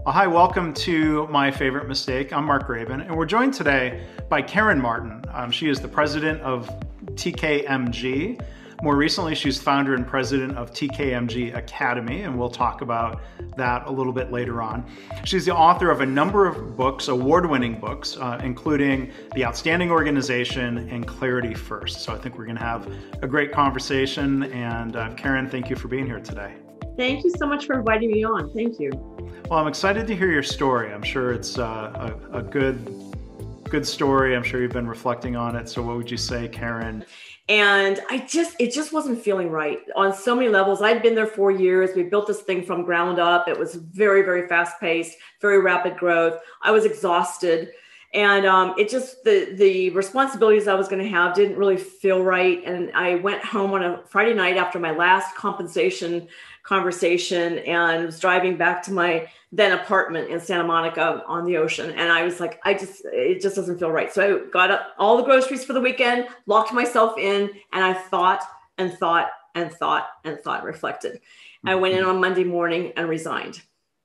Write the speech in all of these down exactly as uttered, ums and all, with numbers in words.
Well, hi, welcome to My Favorite Mistake. I'm Mark Graban, and we're joined today by Karen Martin. Um, she is the president of T K M G. More recently, she's founder and president of T K M G Academy, and we'll talk about that a little bit later on. She's the author of a number of books, award-winning books, uh, including The Outstanding Organization and Clarity First. So I think we're going to have a great conversation. And uh, Karen, thank you for being here today. Thank you so much for inviting me on. Thank you. Well, I'm excited to hear your story. I'm sure it's uh, a, a good, good story. I'm sure you've been reflecting on it. So what would you say, Karen? And I just, it just wasn't feeling right on so many levels. I'd been there four years. We built this thing from ground up. It was very, very fast paced, very rapid growth. I was exhausted. And um, it just, the, the responsibilities I was going to have didn't really feel right. And I went home on a Friday night after my last compensation conversation and was driving back to my then apartment in Santa Monica on the ocean. And I was like, I just, it just doesn't feel right. So I got up all the groceries for the weekend, locked myself in, and I thought and thought and thought and thought, reflected. I went in on Monday morning and resigned.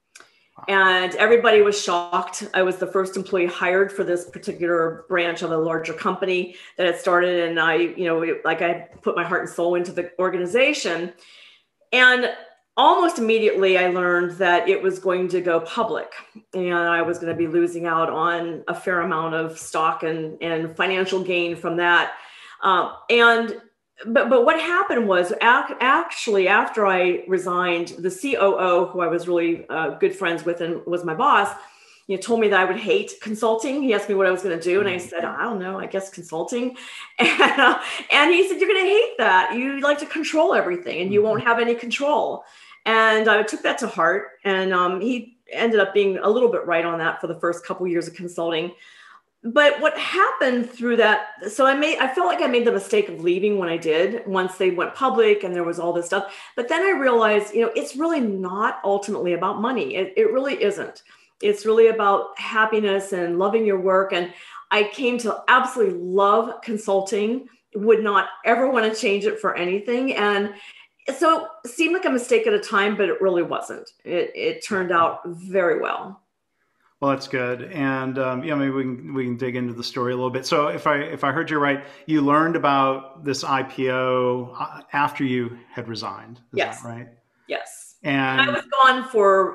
And everybody was shocked. I was the first employee hired for this particular branch of a larger company that had started. And I, you know, like I put my heart and soul into the organization. And almost immediately, I learned that it was going to go public and I was going to be losing out on a fair amount of stock and, and financial gain from that. Um, and but, but what happened was ac- actually after I resigned, the C O O, who I was really uh, good friends with and was my boss, you know, told me that I would hate consulting. He asked me what I was going to do. And I said, I don't know, I guess consulting. And, uh, and he said, you're going to hate that. You like to control everything and you won't have any control. And I took that to heart. And um, he ended up being a little bit right on that for the first couple of years of consulting. But what happened through that, so I made, I felt like I made the mistake of leaving when I did, once they went public and there was all this stuff. But then I realized, you know, it's really not ultimately about money. It, it really isn't. It's really about happiness and loving your work. And I came to absolutely love consulting, would not ever want to change it for anything. And so it seemed like a mistake at a time, but it really wasn't. It, it turned out very well. Well, that's good. And um, yeah, maybe we can, we can dig into the story a little bit. So if I, if I heard you right, you learned about this I P O after you had resigned. Is yes. that right? Yes. And, and I was gone for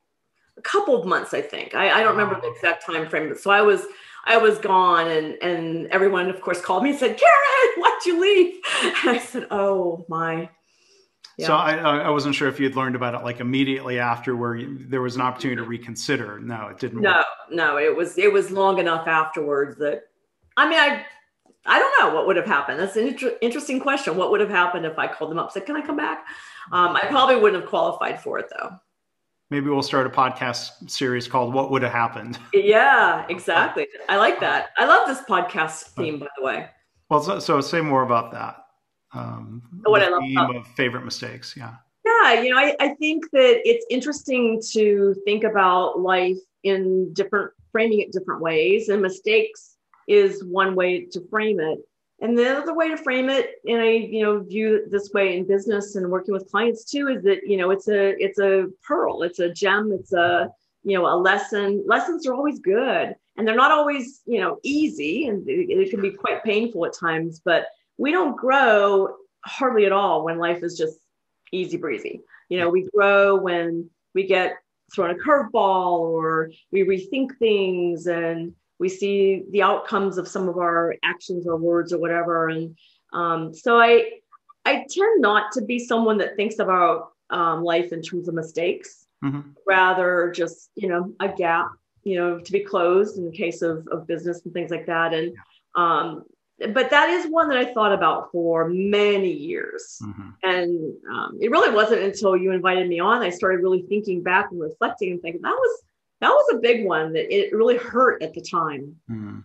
a couple of months, I think. I, I don't remember the exact time frame. So I was, I was gone and, and everyone of course called me and said, Karen, why'd you leave? And I said, oh my. Yeah. So I, I wasn't sure if you'd learned about it like immediately after where you, there was an opportunity to reconsider. No, it didn't No, work. no, it was, it was long enough afterwards that, I mean, I, I don't know what would have happened. That's an inter- interesting question. What would have happened if I called them up and said, can I come back? Um, I probably wouldn't have qualified for it though. Maybe we'll start a podcast series called What Would Have Happened? Yeah, exactly. I like that. I love this podcast theme, by the way. Well, so, so say more about that. Um, what the I love theme about- of favorite mistakes. Yeah. Yeah, you know, I, I think that it's interesting to think about life in different, framing it different ways. And mistakes is one way to frame it. And the other way to frame it, and I, you know, view it this way in business and working with clients too, is that, you know, it's a, it's a pearl, it's a gem, it's a, you know, a lesson. Lessons are always good and they're not always, you know, easy, and it, it can be quite painful at times, but we don't grow hardly at all when life is just easy breezy. You know, we grow when we get thrown a curveball or we rethink things and we see the outcomes of some of our actions or words or whatever. And um, so I, I tend not to be someone that thinks about um, life in terms of mistakes, mm-hmm. rather just, you know, a gap, you know, to be closed in the case of, of business and things like that. And, um, but that is one that I thought about for many years. Mm-hmm. And um, it really wasn't until you invited me on, I started really thinking back and reflecting and thinking that was, that was a big one that it really hurt at the time. Mm-hmm.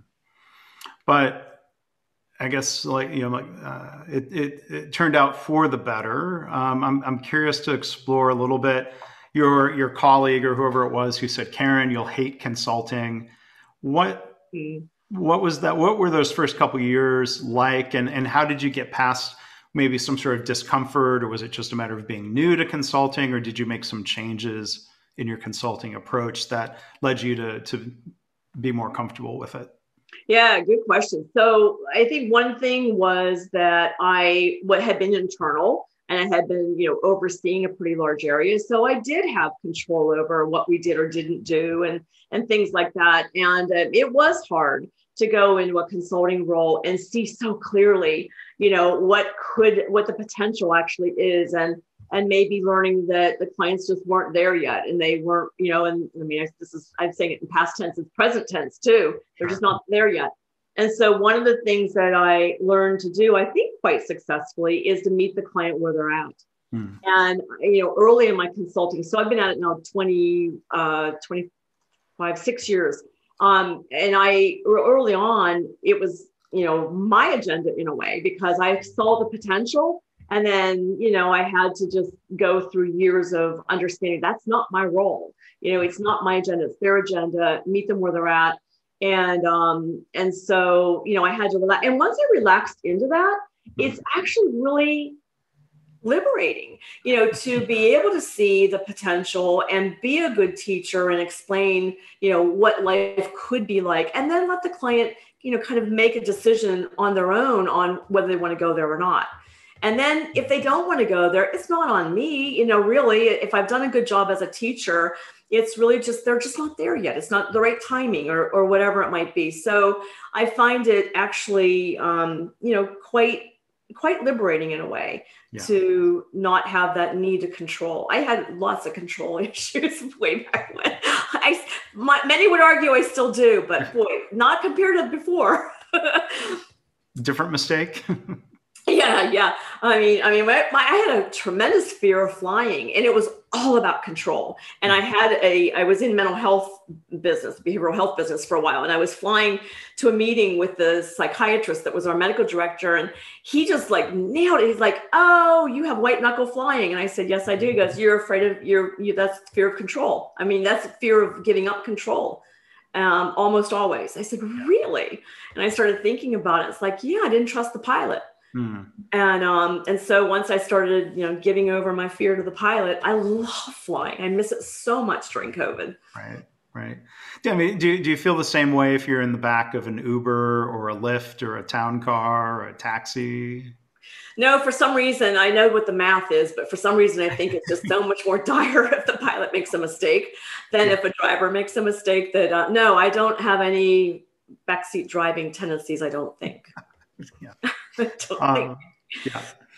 But I guess like, you know, like uh, it, it, it turned out for the better. Um, I'm, I'm curious to explore a little bit your, your colleague or whoever it was who said, Karen, you'll hate consulting. What, mm-hmm. what was that? What were those first couple of years like? And, and how did you get past maybe some sort of discomfort, or was it just a matter of being new to consulting, or did you make some changes in your consulting approach that led you to, to be more comfortable with it? Yeah, good question. So I think one thing was that I what had been internal and I had been, you know, overseeing a pretty large area. So I did have control over what we did or didn't do and, and things like that. And uh, it was hard to go into a consulting role and see so clearly, you know, what could, what the potential actually is. And, and maybe learning that the clients just weren't there yet. And they weren't, you know, and I mean, this is, I'm saying it in past tense, it's present tense too. They're just not there yet. And so one of the things that I learned to do, I think quite successfully, is to meet the client where they're at. Hmm. And, you know, early in my consulting, so I've been at it now twenty, uh, twenty-five, six years. Um, and I, early on, it was, you know, my agenda in a way, because I saw the potential. And then, you know, I had to just go through years of understanding that's not my role. You know, it's not my agenda, it's their agenda, meet them where they're at. And, um, and so, you know, I had to relax. And once I relaxed into that, it's actually really liberating, you know, to be able to see the potential and be a good teacher and explain, you know, what life could be like, and then let the client, you know, kind of make a decision on their own on whether they want to go there or not. And then if they don't want to go there, it's not on me, you know, really, if I've done a good job as a teacher, it's really just, they're just not there yet. It's not the right timing or, or whatever it might be. So I find it actually, um, you know, quite, quite liberating in a way yeah. to not have that need to control. I had lots of control issues way back when. I, my, many would argue I still do, but boy, not compared to before. Different mistake. Yeah, yeah. I mean, I mean, my, my, I had a tremendous fear of flying, and it was all about control. And I had a, I was in mental health business, behavioral health business for a while, and I was flying to a meeting with the psychiatrist that was our medical director, and he just like nailed it. He's like, "Oh, you have white knuckle flying," and I said, "Yes, I do." He goes, "You're afraid of you're you, that's fear of control. I mean, that's fear of giving up control." Um, almost always. I said, "Really?" And I started thinking about it. It's like, yeah, I didn't trust the pilot. Mm. And um, and so once I started, you know, giving over my fear to the pilot, I love flying. I miss it so much during COVID. Right, right. Yeah, I mean, do do you feel the same way if you're in the back of an Uber or a Lyft or a town car or a taxi? No, for some reason, I know what the math is, but for some reason, I think it's just so much more dire if the pilot makes a mistake than if a driver makes a mistake. That uh, no, I don't have any backseat driving tendencies. I don't think. Yeah. um, yeah.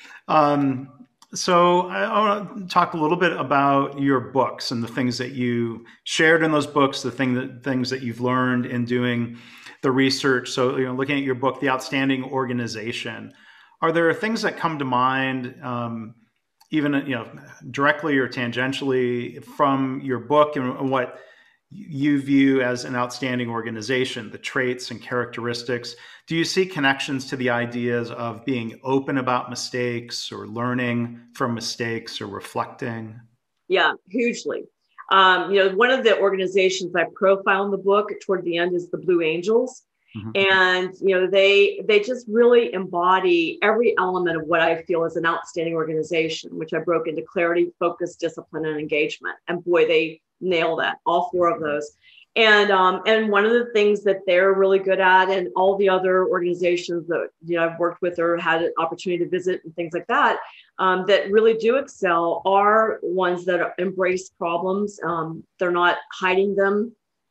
Um, so I, I want to talk a little bit about your books and the things that you shared in those books, the thing that things that you've learned in doing the research. So, you know, looking at your book, The Outstanding Organization, are there things that come to mind, um, even, you know, directly or tangentially from your book and what you view as an outstanding organization, the traits and characteristics? Do you see connections to the ideas of being open about mistakes or learning from mistakes or reflecting? Yeah, hugely. Um, you know, one of the organizations I profile in the book toward the end is the Blue Angels. Mm-hmm. And, you know, they they just really embody every element of what I feel is an outstanding organization, which I broke into clarity, focus, discipline, and engagement. And boy, they nail that, all four of those. And um, and one of the things that they're really good at, and all the other organizations that, you know, I've worked with or had an opportunity to visit and things like that, um, that really do excel are ones that embrace problems. Um, they're not hiding them.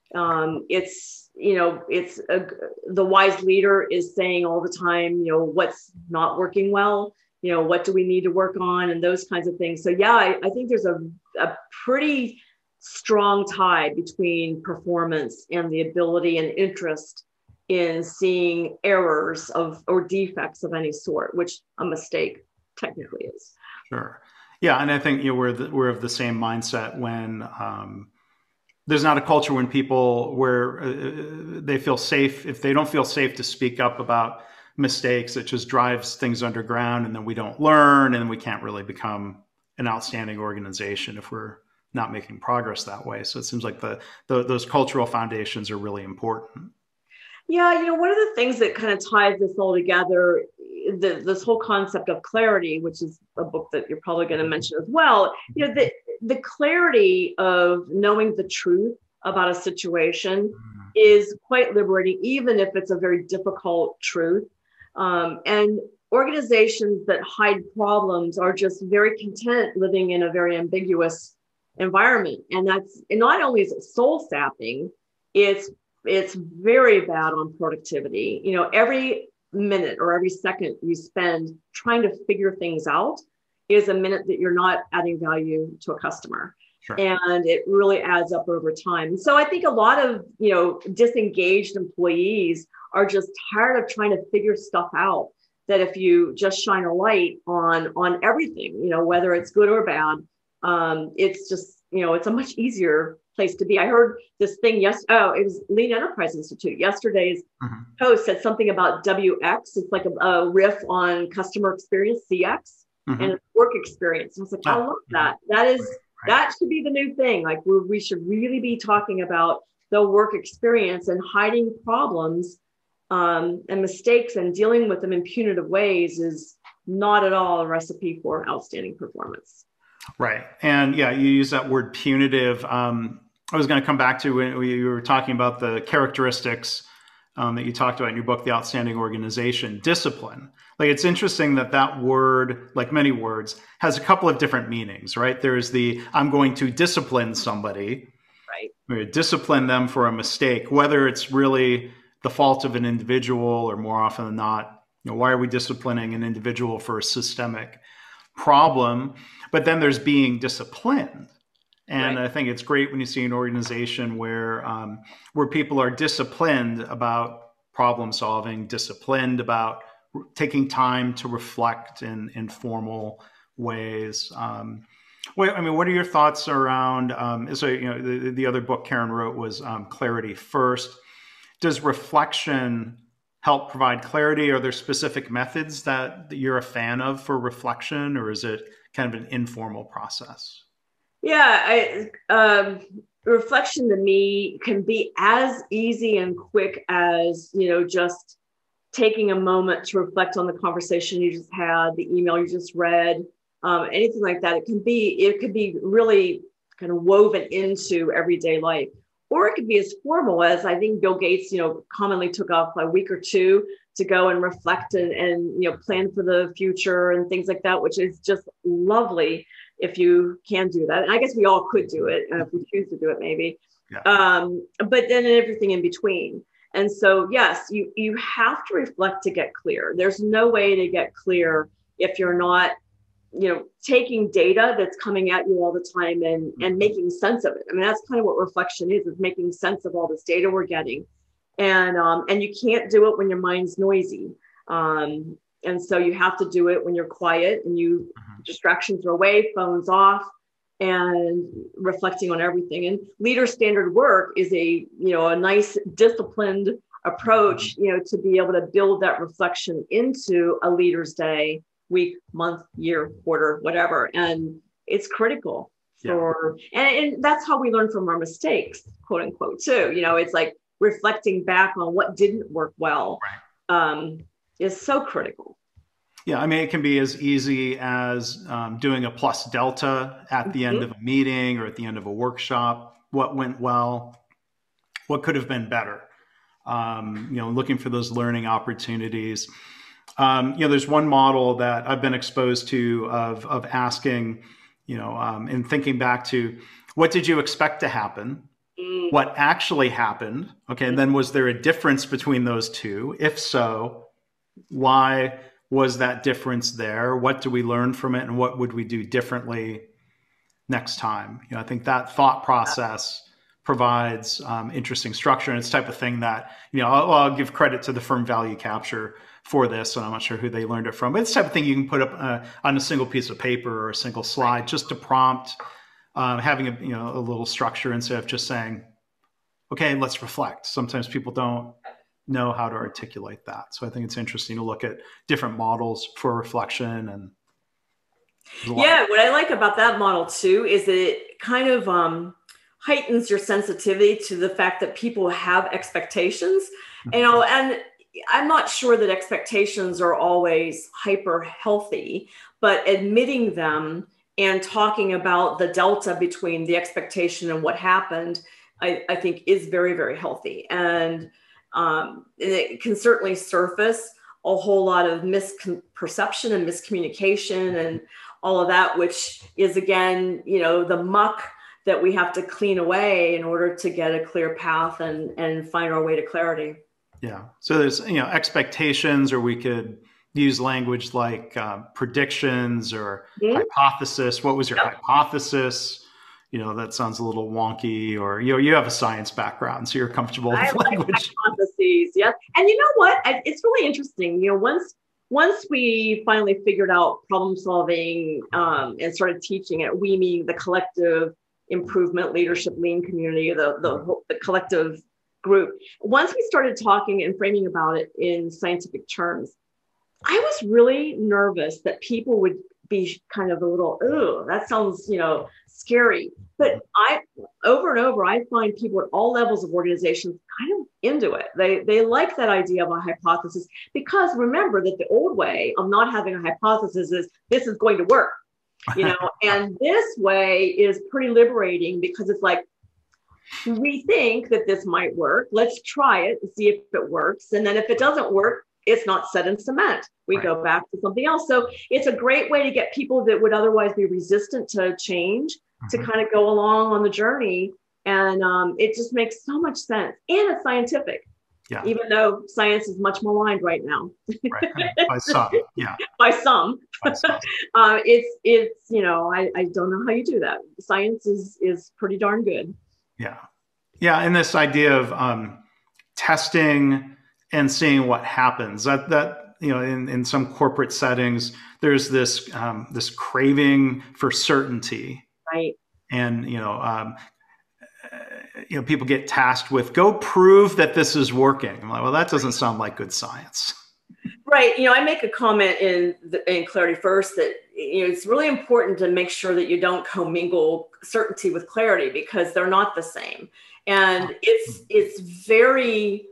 Um, it's, you know, it's a, the wise leader is saying all the time, you know, what's not working well, you know, what do we need to work on, and those kinds of things. So yeah, I, I think there's a, a pretty strong tie between performance and the ability and interest in seeing errors of or defects of any sort, which a mistake technically is. Sure. Yeah. And I think, you know, we're, the, we're of the same mindset when um, there's not a culture when people where uh, they feel safe. If they don't feel safe to speak up about mistakes, it just drives things underground, and then we don't learn, and we can't really become an outstanding organization if we're not making progress that way. So it seems like the, the those cultural foundations are really important. Yeah, you know, one of the things that kind of ties this all together, the, this whole concept of clarity, which is a book that you're probably going to mention as well, you know, that the clarity of knowing the truth about a situation is quite liberating, even if it's a very difficult truth. Um, and organizations that hide problems are just very content living in a very ambiguous environment. And that's, and not only is it soul sapping, it's it's very bad on productivity. You know, every minute or every second you spend trying to figure things out is a minute that you're not adding value to a customer. Sure. And it really adds up over time. So I think a lot of, you know, disengaged employees are just tired of trying to figure stuff out, that if you just shine a light on, on everything, you know, whether it's good or bad, um, it's just, you know, it's a much easier place to be. I heard this thing, yes, oh, it was Lean Enterprise Institute. Yesterday's mm-hmm. post said something about W X. It's like a, a riff on customer experience, C X, mm-hmm. and work experience. And I was like, oh, I love that. That is, right. That should be the new thing. Like we we should really be talking about the work experience, and hiding problems um, and mistakes and dealing with them in punitive ways is not at all a recipe for outstanding performance. Right. And yeah, you use that word punitive. Um, I was going to come back to when you were talking about the characteristics um, that you talked about in your book, The Outstanding Organization. Discipline. Like, it's interesting that that word, like many words, has a couple of different meanings, right? There's the, I'm going to discipline somebody, right? I'm going to discipline them for a mistake, whether it's really the fault of an individual or, more often than not, you know, why are we disciplining an individual for a systemic problem? But then there's being disciplined. And right. I think it's great when you see an organization where um, where people are disciplined about problem solving, disciplined about r- taking time to reflect in informal ways. Um, well, I mean, what are your thoughts around? Um, so, you know, the, the other book Karen wrote was um, Clarity First. Does reflection help provide clarity? Are there specific methods that, that you're a fan of for reflection, or is it kind of an informal process? Yeah, I, um, reflection to me can be as easy and quick as, you know, just taking a moment to reflect on the conversation you just had, the email you just read, um, anything like that. It can be, it could be really kind of woven into everyday life, or it could be as formal as, I think Bill Gates, you know, commonly took off a week or two to go and reflect and, and, you know, plan for the future and things like that, which is just lovely if you can do that. And I guess we all could do it uh, if we choose to do it, maybe. Yeah. Um, but then everything in between. And so, yes, you, you have to reflect to get clear. There's no way to get clear if you're not, you know, taking data that's coming at you all the time and, and making sense of it. I mean, that's kind of what reflection is, is making sense of all this data we're getting. And, um, and you can't do it when your mind's noisy. Um, and so you have to do it when you're quiet and you mm-hmm. distractions are away, phones off, and reflecting on everything. And leader standard work is a, you know, a nice disciplined approach, mm-hmm. you know, to be able to build that reflection into a leader's day, week, month, year, quarter, whatever. And it's critical for, yeah. and, and that's how we learn from our mistakes, quote unquote, too. You know, it's like reflecting back on what didn't work well. Right. Um, is so critical. Yeah, I mean, it can be as easy as um, doing a plus delta at the mm-hmm. end of a meeting or at the end of a workshop. What went well? What could have been better? Um, you know, looking for those learning opportunities. Um, you know, there's one model that I've been exposed to of of asking, you know, um, and thinking back to, what did you expect to happen? Mm. What actually happened? Okay, and then was there a difference between those two? If so, why was that difference there? What do we learn from it, and what would we do differently next time? You know, I think that thought process provides um, interesting structure, and it's the type of thing that, you know, I'll, I'll give credit to the firm Value Capture for this, and I'm not sure who they learned it from, but it's the type of thing you can put up uh, on a single piece of paper or a single slide, just to prompt um, having a, you know, a little structure instead of just saying, okay, let's reflect. Sometimes people don't know how to articulate that. So I think it's interesting to look at different models for reflection. And yeah, what I like about that model too is that it kind of um, heightens your sensitivity to the fact that people have expectations. Mm-hmm. You know, and I'm not sure that expectations are always hyper healthy, but admitting them and talking about the delta between the expectation and what happened, I, I think is very, very healthy. And um, it can certainly surface a whole lot of misperception and miscommunication and all of that, which is, again, you know, the muck that we have to clean away in order to get a clear path and, and find our way to clarity. Yeah. So there's, you know, expectations, or we could use language like uh, predictions or mm-hmm. hypothesis. What was your yep. hypothesis? You know, that sounds a little wonky, or, you know, you have a science background, so you're comfortable with I language. Like hypotheses, yeah. And you know what? I, it's really interesting. You know, once once we finally figured out problem solving um, and started teaching it, we mean the collective improvement leadership lean community, the, the the collective group. Once we started talking and framing about it in scientific terms, I was really nervous that people would be kind of a little, oh, that sounds, you know, scary. But I, over and over, I find people at all levels of organizations kind of into it. They they like that idea of a hypothesis, because remember that the old way of not having a hypothesis is this is going to work, you know, and this way is pretty liberating, because it's like, we think that this might work. Let's try it and see if it works. And then if it doesn't work, it's not set in cement. We right. go back to something else. So it's a great way to get people that would otherwise be resistant to change mm-hmm. to kind of go along on the journey. And um, it just makes so much sense. And it's scientific, yeah. even though science is much maligned right now. Right. By some, yeah. By some. By some. uh, it's, it's, you know, I, I don't know how you do that. Science is, is pretty darn good. Yeah. Yeah. And this idea of um, testing and seeing what happens, that, that, you know, in, in some corporate settings, there's this, um, this craving for certainty. Right. And, you know, um, you know, people get tasked with, go prove that this is working. I'm like, well, that doesn't sound like good science. Right. You know, I make a comment in the, in Clarity First that, you know, it's really important to make sure that you don't commingle certainty with clarity, because they're not the same. And it's, it's very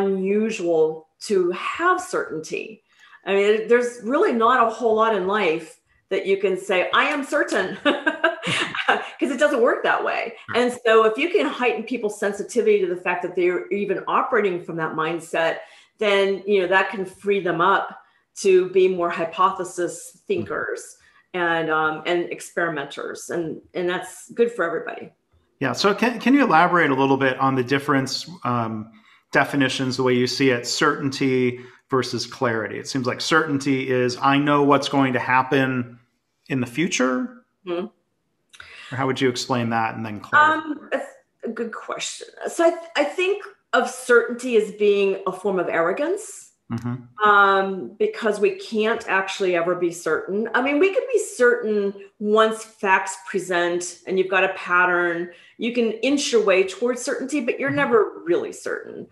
unusual to have certainty. I mean, there's really not a whole lot in life that you can say, I am certain, because it doesn't work that way. And so if you can heighten people's sensitivity to the fact that they're even operating from that mindset, then, you know, that can free them up to be more hypothesis thinkers and um, and experimenters. And, and that's good for everybody. Yeah. So can, can you elaborate a little bit on the difference, um, definitions, the way you see it, certainty versus clarity? It seems like certainty is, I know what's going to happen in the future. Mm-hmm. Or how would you explain that? And then clarity. Um, that's a good question. So I, th- I think of certainty as being a form of arrogance, mm-hmm. um, because we can't actually ever be certain. I mean, we can be certain once facts present and you've got a pattern. You can inch your way towards certainty, but you're mm-hmm. never really certain.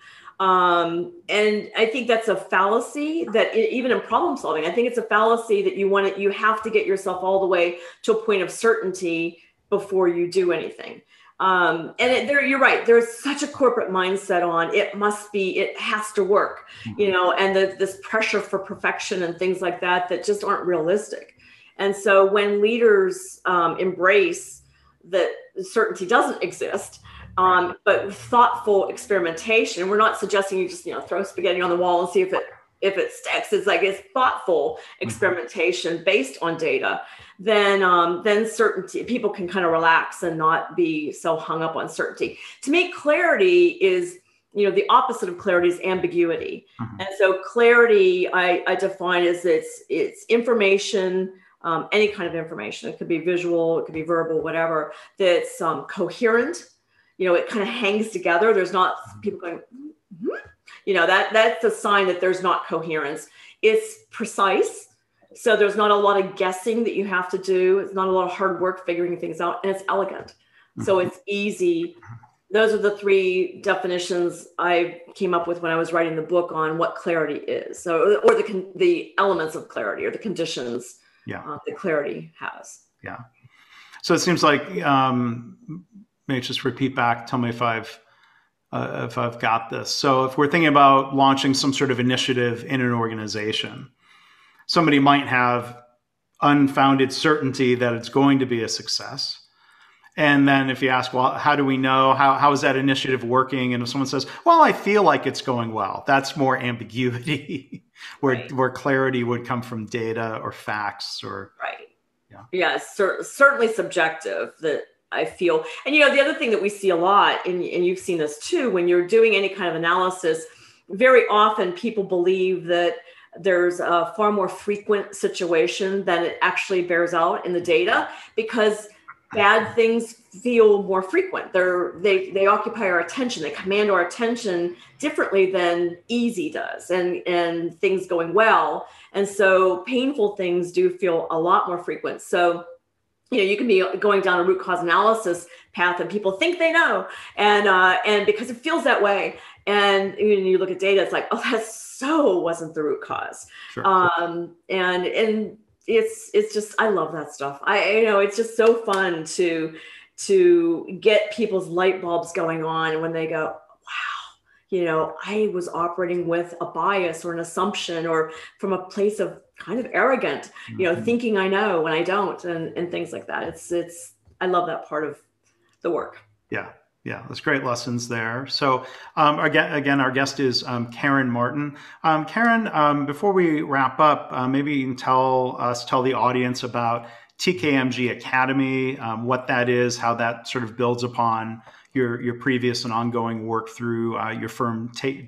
Um, and I think that's a fallacy that it, even in problem solving, I think it's a fallacy that you want to, you have to get yourself all the way to a point of certainty before you do anything. Um, and it, there, you're right. There's such a corporate mindset on it must be, it has to work, you know, and the, this pressure for perfection and things like that, that just aren't realistic. And so when leaders um, embrace that certainty doesn't exist, um, but thoughtful experimentation, we're not suggesting you just, you know, throw spaghetti on the wall and see if it, if it sticks. It's like, it's thoughtful experimentation based on data. Then, um, then certainty, people can kind of relax and not be so hung up on certainty. To me, clarity is, you know, the opposite of clarity is ambiguity. Mm-hmm. And so clarity, I, I define as it's, it's information, um, any kind of information. It could be visual, it could be verbal, whatever, that's um, coherent. You know, it kind of hangs together. There's not people going, mm-hmm. you know, that that's a sign that there's not coherence. It's precise. So there's not a lot of guessing that you have to do. It's not a lot of hard work figuring things out, and it's elegant. Mm-hmm. So it's easy. Those are the three definitions I came up with when I was writing the book on what clarity is. So, or the the elements of clarity, or the conditions yeah. uh, that clarity has. Yeah. So it seems like, um, maybe just repeat back. Tell me if I've uh, if I've got this. So if we're thinking about launching some sort of initiative in an organization, somebody might have unfounded certainty that it's going to be a success. And then if you ask, well, how do we know? How, how is that initiative working? And if someone says, well, I feel like it's going well, that's more ambiguity, where, right. where clarity would come from data or facts or. Right. Yeah, yeah cer- certainly subjective that I feel. And, you know, the other thing that we see a lot, and, and you've seen this too, when you're doing any kind of analysis, very often people believe that there's a far more frequent situation than it actually bears out in the data, because bad things feel more frequent. They're, they they occupy our attention. They command our attention differently than easy does, and, and things going well. And so painful things do feel a lot more frequent. So, you know, you can be going down a root cause analysis path and people think they know. And, uh, and because it feels that way. And when you look at data, it's like, oh, that so wasn't the root cause. Sure. Um, and, and, It's it's just, I love that stuff. I you know it's just so fun to to get people's light bulbs going on when they go, wow, you know, I was operating with a bias or an assumption or from a place of kind of arrogant, you know, mm-hmm. thinking I know when I don't, and, and things like that. It's it's I love that part of the work. Yeah. Yeah, there's great lessons there. So um, again, again, our guest is um, Karen Martin. Um, Karen, um, before we wrap up, uh, maybe you can tell us, tell the audience about T K M G Academy, um, what that is, how that sort of builds upon your your previous and ongoing work through uh, your firm T-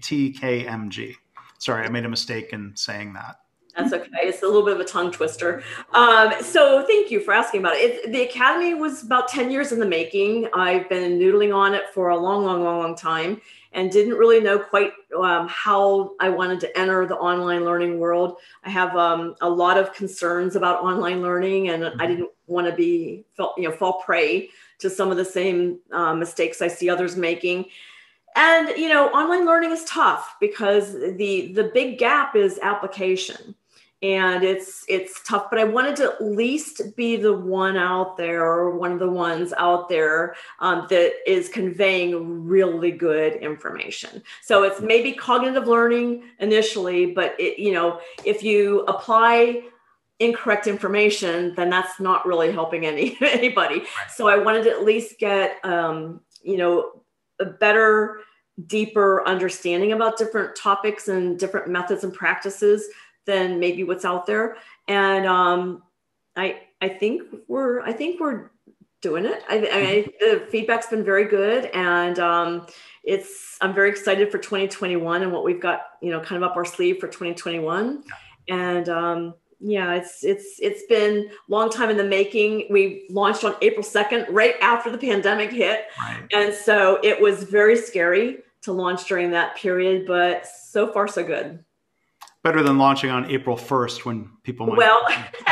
TKMG. Sorry, I made a mistake in saying that. That's okay. It's a little bit of a tongue twister. Um, so thank you for asking about it. it. The Academy was about ten years in the making. I've been noodling on it for a long, long, long, long time and didn't really know quite um, how I wanted to enter the online learning world. I have um, a lot of concerns about online learning, and I didn't want to be, you know, fall prey to some of the same uh, mistakes I see others making. And, you know, online learning is tough because the the big gap is application. And it's it's tough, but I wanted to at least be the one out there, or one of the ones out there um, that is conveying really good information. So it's maybe cognitive learning initially, but it, you know, if you apply incorrect information, then that's not really helping any anybody. So I wanted to at least get um, you know, a better, deeper understanding about different topics and different methods and practices than maybe what's out there. And um, I I think we're I think we're doing it. I, I the feedback's been very good, and um, it's I'm very excited for twenty twenty-one and what we've got, you know, kind of up our sleeve for twenty twenty-one. And um, yeah, it's it's it's been a long time in the making. We launched on April second, right after the pandemic hit, right. And so it was very scary to launch during that period, but so far so good. Better than launching on April first when people might. Well,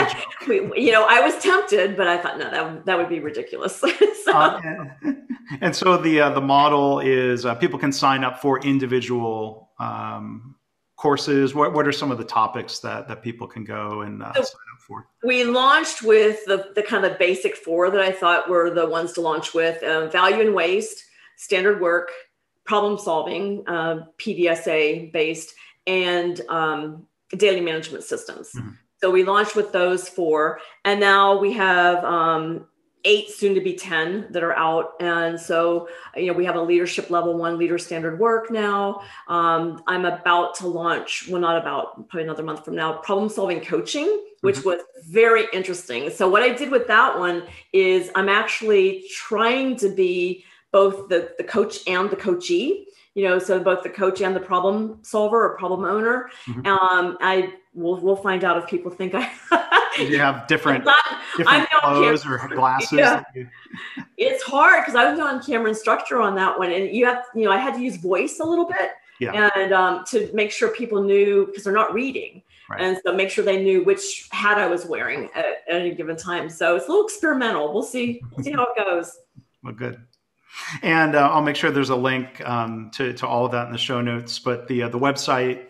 we, you know, I was tempted, but I thought, no, that, that would be ridiculous. so. uh, and, and so the uh, the model is uh, people can sign up for individual um, courses. What what are some of the topics that, that people can go and uh, so sign up for? We launched with the, the kind of basic four that I thought were the ones to launch with: um, value and waste, standard work, problem solving, uh, P D S A based, and um, daily management systems. Mm-hmm. So we launched with those four, and now we have um, eight, soon to be ten that are out. And so, you know, we have a leadership level one, leader standard work now. Um, I'm about to launch, well, not about, probably another month from now, problem solving coaching, which mm-hmm. was very interesting. So what I did with that one is I'm actually trying to be both the, the coach and the coachee. You know, so both the coach and the problem solver or problem owner. Mm-hmm. Um, I will we'll find out if people think I. You have different, not, different clothes or glasses. Yeah. You... It's hard because I was on camera instructor on that one, and you have, you know, I had to use voice a little bit, yeah. and um, to make sure people knew, because they're not reading, right. And so make sure they knew which hat I was wearing at, at any given time. So it's a little experimental. We'll see. We'll see how it goes. Well, good. And uh, I'll make sure there's a link um, to, to all of that in the show notes. But the uh, the website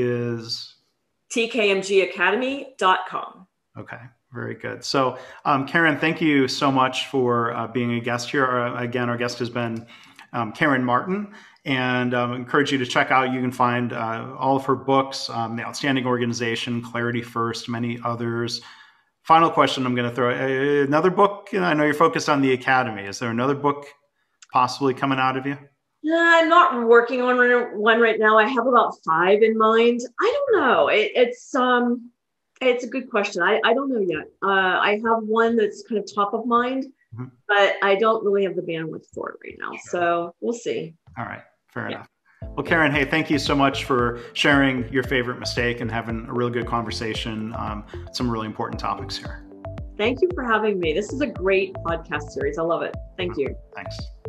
is T K M G academy dot com. Okay, very good. So, um, Karen, thank you so much for uh, being a guest here. Uh, again, our guest has been um, Karen Martin, and um, I encourage you to check out. You can find uh, all of her books, um, The Outstanding Organization, Clarity First, many others. final question I'm going to throw. Uh, another book, I know you're focused on the Academy. Is there another book possibly coming out of you? Yeah, I'm not working on one right now. I have about five in mind. I don't know. It, it's um, it's a good question. I, I don't know yet. Uh, I have one that's kind of top of mind, mm-hmm. but I don't really have the bandwidth for it right now. Sure. So we'll see. All right, fair yeah. enough. Well, Karen, hey, thank you so much for sharing your favorite mistake and having a really good conversation. Um, some really important topics here. Thank you for having me. This is a great podcast series. I love it. Thank you. Thanks.